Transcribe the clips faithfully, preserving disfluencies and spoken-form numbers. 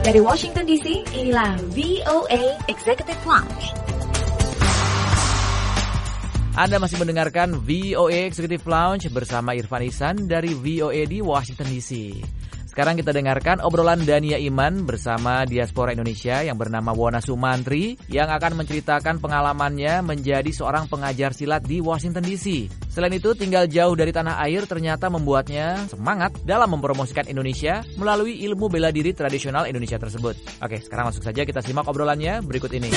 Dari Washington D C, inilah V O A Executive Lounge. Anda masih mendengarkan V O A Executive Lounge bersama Irfan Ihsan dari V O A di Washington D C. Sekarang kita dengarkan obrolan Dania Iman bersama diaspora Indonesia yang bernama Wona Sumantri yang akan menceritakan pengalamannya menjadi seorang pengajar silat di Washington D C. Selain itu, tinggal jauh dari tanah air ternyata membuatnya semangat dalam mempromosikan Indonesia melalui ilmu bela diri tradisional Indonesia tersebut. Oke, sekarang masuk saja kita simak obrolannya berikut ini.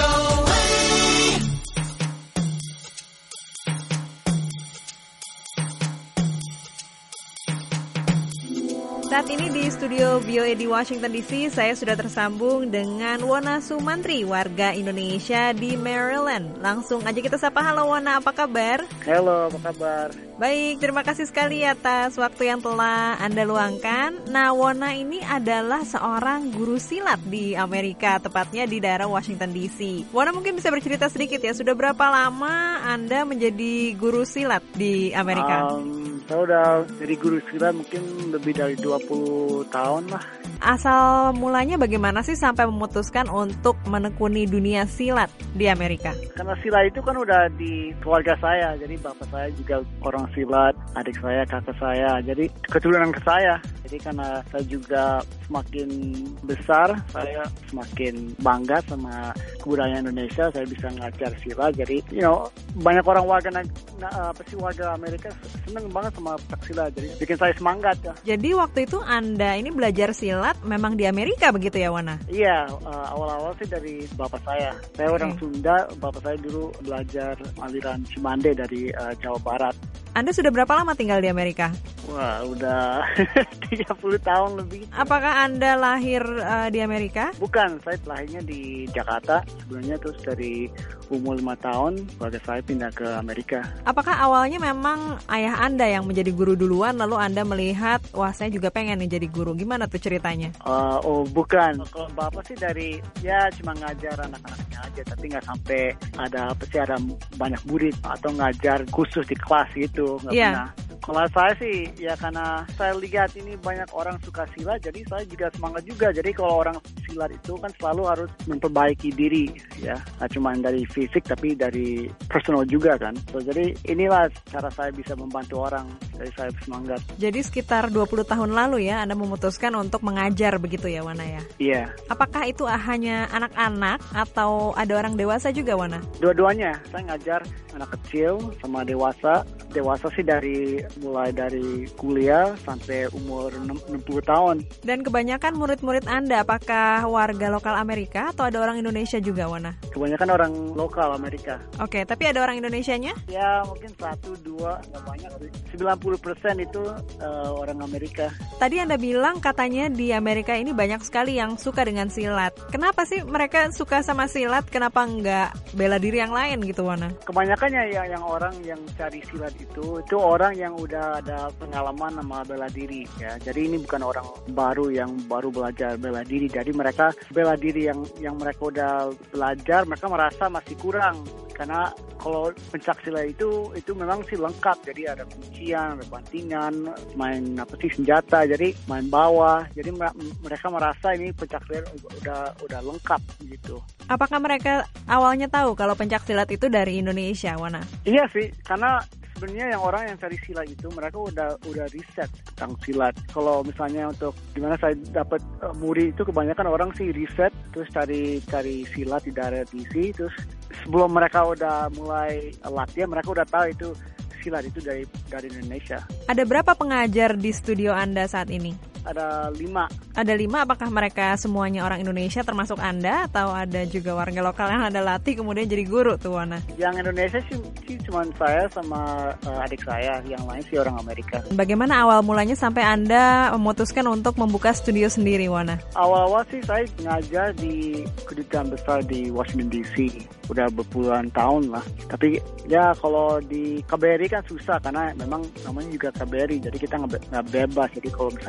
Saat ini di studio V O A di Washington D C, saya sudah tersambung dengan Wona Sumantri, warga Indonesia di Maryland. Langsung aja kita sapa. Halo Wona, apa kabar? Halo, apa kabar? Baik, terima kasih sekali atas waktu yang telah Anda luangkan. Nah, Wona ini adalah seorang guru silat di Amerika, tepatnya di daerah Washington D C. Wona mungkin bisa bercerita sedikit ya, sudah berapa lama Anda menjadi guru silat di Amerika? Um, saya udah jadi guru silat mungkin lebih dari dua puluh tahun lah. Asal mulanya bagaimana sih sampai memutuskan untuk menekuni dunia silat di Amerika? Karena silat itu kan udah di keluarga saya, jadi bapak saya juga orang silat, adik saya, kakak saya, jadi keturunan ke saya. Jadi karena saya juga semakin besar, saya semakin bangga sama kebudayaan Indonesia, saya bisa ngajar silat. Jadi, you know, banyak orang warga nah, apa sih warga Amerika seneng banget sama silat, jadi bikin saya semangat ya. Jadi waktu itu Anda ini belajar silat memang di Amerika begitu ya, Wona? Iya, uh, awal-awal sih dari bapak saya. Saya okay. orang Sunda, bapak saya dulu belajar aliran Cimande dari uh, Jawa Barat. Anda sudah berapa lama tinggal di Amerika? Wah, udah tiga puluh tahun lebih. Apakah Anda lahir uh, di Amerika? Bukan, saya lahirnya di Jakarta. Sebenarnya terus dari umur lima tahun, keluarga saya pindah ke Amerika. Apakah awalnya memang ayah Anda yang menjadi guru duluan, lalu Anda melihat, wah saya juga pengen nih jadi guru. Gimana tuh ceritanya? Uh, oh, bukan. Kalau bapak sih dari, ya cuma ngajar anak-anaknya aja, tapi nggak sampai ada apa sih, ada banyak murid atau ngajar khusus di kelas gitu. Nggak yeah. pernah. Kalau saya sih ya karena saya lihat ini banyak orang suka silat, jadi saya juga semangat juga. Jadi kalau orang silat itu kan selalu harus memperbaiki diri ya, nggak cuma dari fisik tapi dari personal juga kan. So, jadi inilah cara saya bisa membantu orang, jadi saya semangat. Jadi sekitar dua puluh tahun lalu ya Anda memutuskan untuk mengajar begitu ya, Wana ya? Iya. Apakah itu hanya anak-anak atau ada orang dewasa juga, Wana? Dua-duanya, saya ngajar anak kecil sama dewasa. Dewasa sih dari mulai dari kuliah sampai umur enam puluh tahun. Dan kebanyakan murid-murid Anda apakah warga lokal Amerika atau ada orang Indonesia juga, Wana? Kebanyakan orang lokal Amerika. Oke, tapi ada orang Indonesianya? Ya, mungkin satu, dua, nggak banyak. sembilan puluh persen itu uh, orang Amerika. Tadi Anda bilang katanya di Amerika ini banyak sekali yang suka dengan silat. Kenapa sih mereka suka sama silat? Kenapa nggak bela diri yang lain gitu, Wana? Kebanyakannya ya yang orang yang cari silat itu, itu orang yang udah ada pengalaman sama bela diri ya. Jadi ini bukan orang baru yang baru belajar bela diri. Jadi mereka bela diri yang yang mereka udah belajar, mereka merasa masih kurang. Karena kalau pencak silat itu itu memang sih lengkap. Jadi ada kuncian, ada bantingan, main apa sih senjata, jadi main bawah. Jadi mereka merasa ini pencak silat udah udah lengkap gitu. Apakah mereka awalnya tahu kalau pencak silat itu dari Indonesia, Wana? Iya sih, karena sebenarnya yang orang yang cari silat itu mereka udah udah riset tentang silat. Kalau misalnya untuk gimana saya dapat uh, murid itu kebanyakan orang sih riset terus cari cari silat di daerah D C, terus sebelum mereka udah mulai latihan mereka udah tahu itu silat itu dari dari Indonesia. Ada berapa pengajar di studio Anda saat ini? Ada lima. Ada lima, apakah mereka semuanya orang Indonesia termasuk Anda atau ada juga warga lokal yang Anda latih kemudian jadi guru tuh, Wana? Yang Indonesia sih, sih cuma saya sama uh, adik saya, yang lain sih orang Amerika. Bagaimana awal mulanya sampai Anda memutuskan untuk membuka studio sendiri, Wana? Awal-awal sih saya ngajar di kedutaan besar di Washington D C. Udah berpuluhan tahun lah. Tapi ya kalau di K B R I kan susah karena memang namanya juga K B R I, jadi kita nggak bebas. Jadi kalau misalnya mau ngajar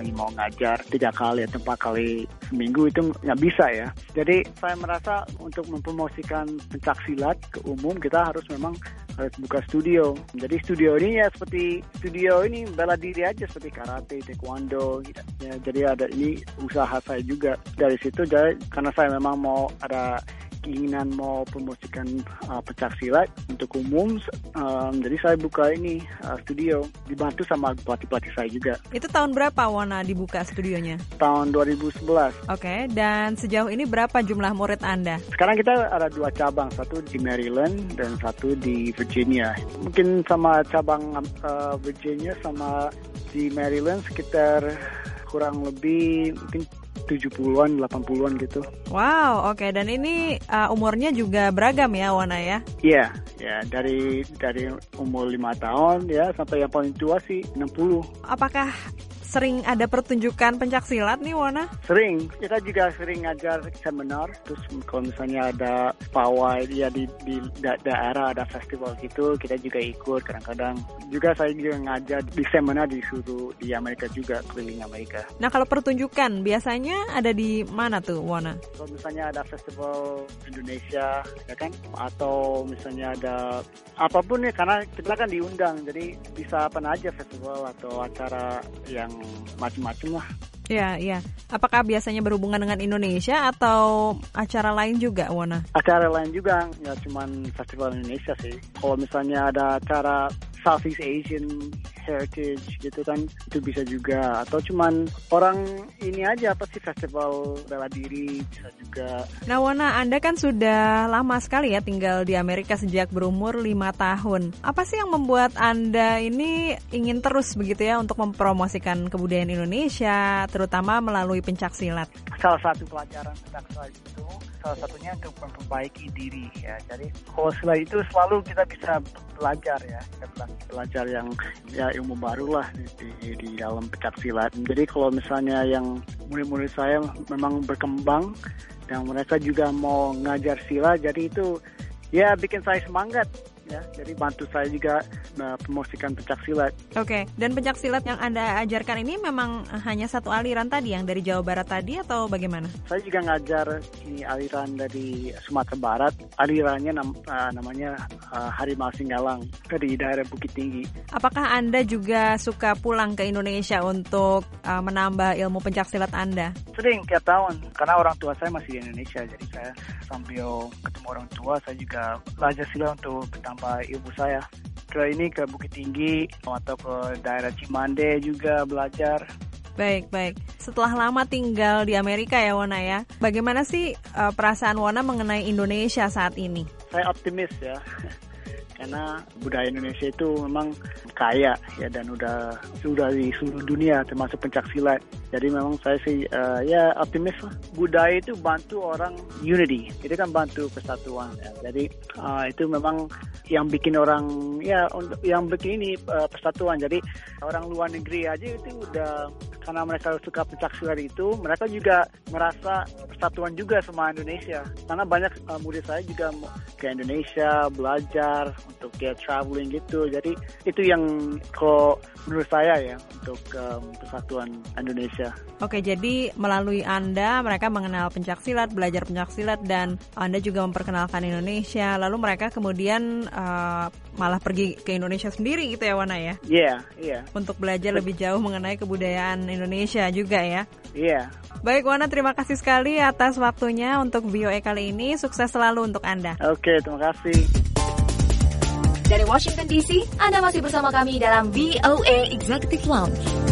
ngajar tiga kali atau empat kali seminggu itu nggak bisa ya. Jadi saya merasa untuk mempromosikan pencak silat ke umum kita harus memang harus buka studio. Jadi studio ini ya seperti studio ini bela diri aja seperti karate, taekwondo gitu. Ya, jadi ada ini usaha saya juga dari situ. Jadi karena saya memang mau ada keinginan mau promosikan uh, pencak silat untuk umum, um, jadi saya buka ini uh, studio dibantu sama pelatih-pelatih saya juga. Itu tahun berapa Wona dibuka studionya? Tahun dua ribu sebelas. Oke, dan sejauh ini berapa jumlah murid Anda? Sekarang kita ada dua cabang, satu di Maryland dan satu di Virginia. Mungkin sama cabang uh, Virginia sama di Maryland sekitar kurang lebih mungkin tujuh puluhan, delapan puluhan gitu. Wow, oke. Okay. Dan ini uh, umurnya juga beragam ya, Wona ya? Iya, ya dari dari umur lima tahun ya sampai yang paling tua sih enam puluh. Apakah sering ada pertunjukan pencak silat nih, Wona? Sering. Kita juga sering ngajar seminar. Terus kalau misalnya ada pawai ya di, di da- daerah ada festival gitu, kita juga ikut kadang-kadang. Juga saya juga ngajar di seminar di seluruh di Amerika juga, keliling Amerika. Nah, kalau pertunjukan biasanya ada di mana tuh, Wona? Kalau misalnya ada festival Indonesia, ya kan? Atau misalnya ada apapun ya, karena kita kan diundang, jadi bisa apa aja festival atau acara yang macam-macam lah. Iya, iya. Apakah biasanya berhubungan dengan Indonesia atau acara lain juga, Wona? Acara lain juga, nggak cuma festival Indonesia sih. Kalau misalnya ada acara Southeast Asian Heritage gitu kan, itu bisa juga. Atau cuman orang ini aja, apa sih, festival bela diri bisa juga. Nah, Wona, Anda kan sudah lama sekali ya tinggal di Amerika sejak berumur lima tahun. Apa sih yang membuat Anda ini ingin terus begitu ya untuk mempromosikan kebudayaan Indonesia, terutama melalui pencak silat? Salah satu pelajaran pencak silat itu salah satunya untuk memperbaiki diri ya. Jadi kalau silat itu selalu kita bisa belajar ya, kita belajar yang ya ilmu baru lah di, di, di dalam pencak silat. Jadi kalau misalnya yang murid-murid saya memang berkembang dan mereka juga mau ngajar silat, jadi itu ya bikin saya semangat. Ya, jadi bantu saya juga uh, promosikan pencak silat. Oke, dan pencak silat yang Anda ajarkan ini memang hanya satu aliran tadi, yang dari Jawa Barat tadi atau bagaimana? Saya juga ngajar ini aliran dari Sumatera Barat, alirannya nam, uh, namanya uh, Harimau Singgalang dari daerah Bukit Tinggi. Apakah Anda juga suka pulang ke Indonesia untuk uh, menambah ilmu pencak silat Anda? Sering, tiap tahun, karena orang tua saya masih di Indonesia, jadi saya sambil ketemu orang tua, saya juga belajar silat untuk bertambah ilmu saya. Ke ini ke Bukit Tinggi atau ke daerah Cimande juga belajar. Baik, baik. Setelah lama tinggal di Amerika ya, Wona ya, bagaimana sih uh, perasaan Wona mengenai Indonesia saat ini? Saya optimis ya, karena budaya Indonesia itu memang kaya ya, dan udah sudah di seluruh dunia termasuk pencak silat. Jadi memang saya sih uh, ya optimis lah. Budaya itu bantu orang unity, itu kan bantu persatuan ya. Jadi uh, itu memang yang bikin orang ya untuk yang bikin ini uh, persatuan. Jadi orang luar negeri aja itu udah, karena mereka suka pencak silat itu, mereka juga merasa persatuan juga sama Indonesia. Karena banyak uh, murid saya juga ke Indonesia belajar untuk ya traveling gitu. Jadi itu yang kalau menurut saya ya untuk um, persatuan Indonesia. Oke, jadi melalui Anda mereka mengenal pencak silat, belajar pencak silat, dan Anda juga memperkenalkan Indonesia. Lalu mereka kemudian uh, malah pergi ke Indonesia sendiri gitu ya, Wona ya? Iya, yeah, iya. Yeah. Untuk belajar lebih jauh mengenai kebudayaan Indonesia juga ya? Iya. Yeah. Baik, Wona, terima kasih sekali atas waktunya untuk V O A kali ini. Sukses selalu untuk Anda. Oke, terima kasih. Dari Washington D C, Anda masih bersama kami dalam V O A Executive Lounge.